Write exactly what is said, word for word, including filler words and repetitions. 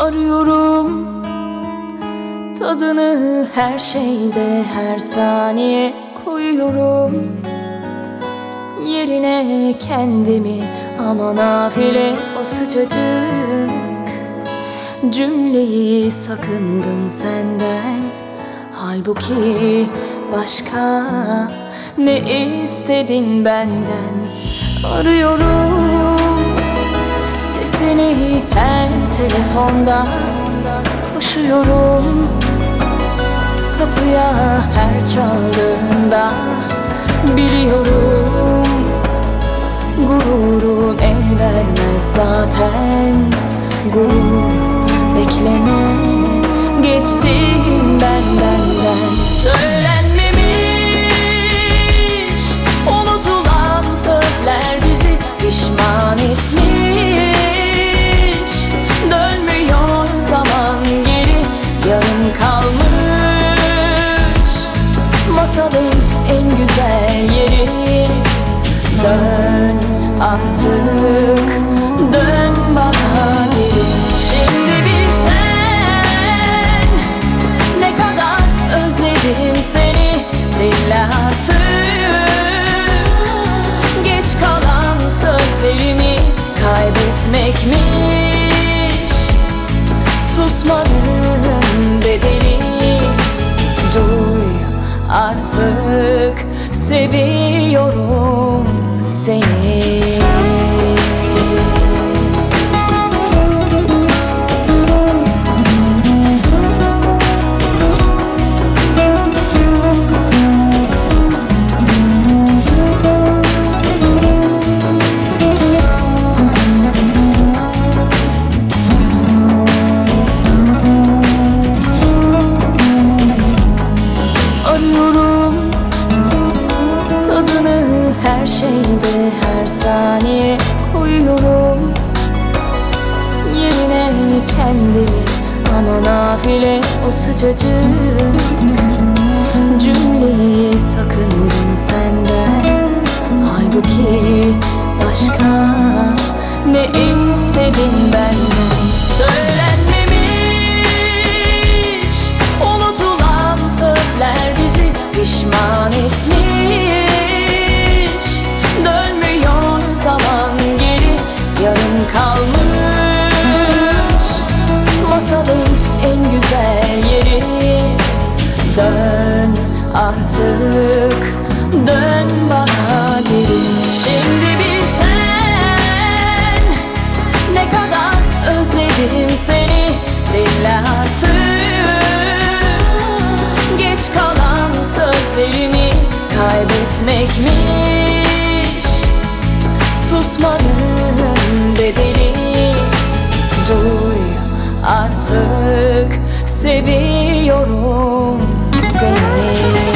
Arıyorum tadını her şeyde, her saniye koyuyorum yerine kendimi, ama nafile o sıcacık cümleyi sakındım senden. Halbuki başka ne istedin benden? Arıyorum sesini her telefonda, koşuyorum kapıya her çaldığında. Biliyorum gururun el vermez zaten. Gurur bekleme, geçtim ben benden. Söylenmemiş unutulan sözler bizi pişman etmiş. Dönmüyor zaman geri, yarım kalmış masalın en güzel yeri. Dön artık, dön bana geri. Şimdi bilsen ne kadar özledim seni. Dinle artık, geç kalan sözlerimi kaybetmekmiş susmanın bedeli. Duy artık, seviyorum seni. Arıyorum tadını her şeyde, her saniye koyuyorum yerine kendimi, ama nafile o sıcacık cümleyi sakındım senden. Halbuki başka ne istedin benden? Söylenmemiş unutulan sözler bizi pişman etmiş. Dönmüyor zaman geri, yarım kalmış masalın en güzel yeri. Dön artık, dön bana geri. Şimdi bilsen ne kadar özledim seni. Dinle artık, geç kalan sözlerimi kaybetmekmiş susmanın bedeli. Duy artık, seviyorum seni.